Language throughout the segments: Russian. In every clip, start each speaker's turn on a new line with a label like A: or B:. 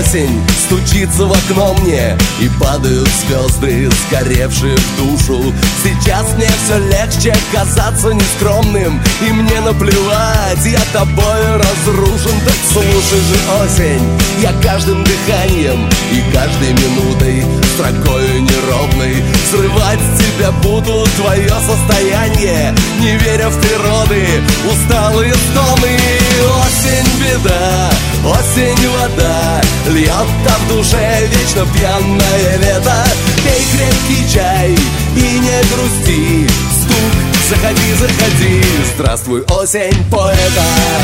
A: осень стучится в окно мне, и падают звезды, сгоревшие в душу. Сейчас мне все легче казаться нескромным, и мне наплевать, я тобой разрушен. Так слушай же, осень, я каждым дыханием и каждой минутой, строкою неровной, срывать с тебя буду твое состояние, не веря в природы усталые стоны. Осень беда, осень вода, льет там в душе вечно пьяное лето. Пей крепкий чай и не грусти, стук, заходи, заходи, здравствуй, осень поэта.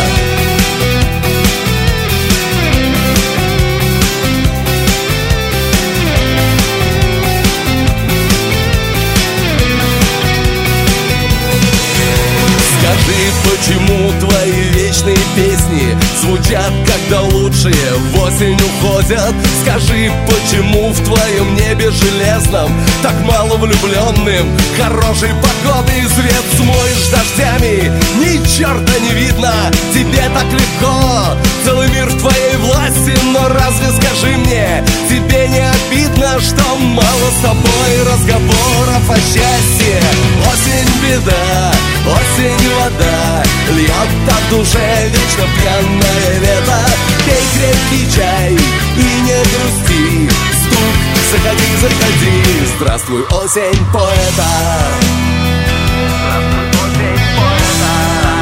A: Скажи, почему твои вечные песни звучат, когда лучшие в осень уходят? Скажи, почему в твоем небе железном так мало влюбленным хорошей погоды? Свет смоешь дождями, ни черта не видно, тебе так легко, целый мир в твоей власти. Но разве, скажи мне, тебе не обидно, что мало с тобой разговоров о счастье? Осень беда, осень вода, льет там в душе вечно пьяное лето. Пей крепкий чай и не грусти, стук, заходи, заходи, здравствуй, осень поэта. Здравствуй, осень поэта.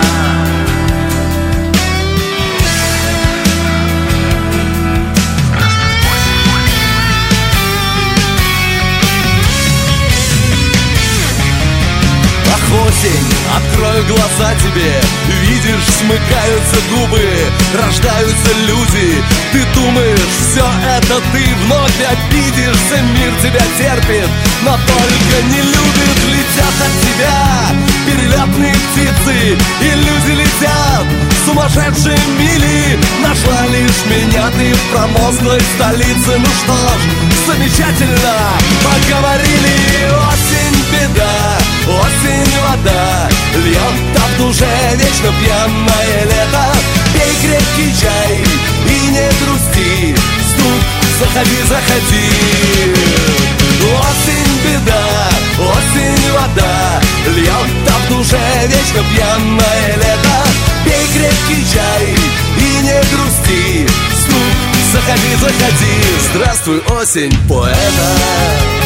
A: Осень, открою глаза тебе, видишь, смыкаются губы, рождаются люди. Ты думаешь, все это ты вновь обидишься, мир тебя терпит, но только не любит. Летят от тебя перелетные птицы, и люди летят сумасшедшие мили. Нашла лишь меня ты в промозглой столице. Ну что ж, замечательно, поговорили. Осень беда, осень вода, льет там в душе вечно пьяное лето. Пей крепкий чай и не грусти, стук, заходи, заходи. Осень беда, осень вода, льет там в душе вечно пьяное лето. Пей крепкий чай и не грусти, стук, заходи, заходи, здравствуй, осень поэта.